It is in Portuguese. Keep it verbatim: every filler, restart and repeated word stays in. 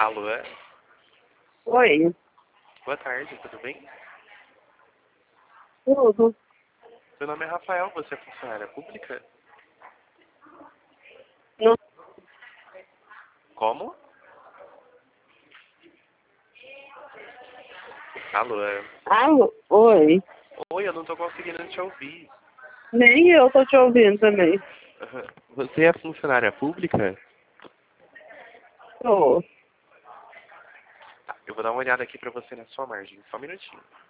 Alô, é? Oi, Boa tarde, tudo bem? tudo. Meu nome é Rafael, você é funcionária pública? Não, Como? Alô, é? alô, oi. Oi, eu não tô conseguindo te ouvir. Nem eu tô te ouvindo também. Aham. Você é funcionária pública? Tô. Tá, eu vou dar uma olhada aqui pra você na sua margem, só um minutinho.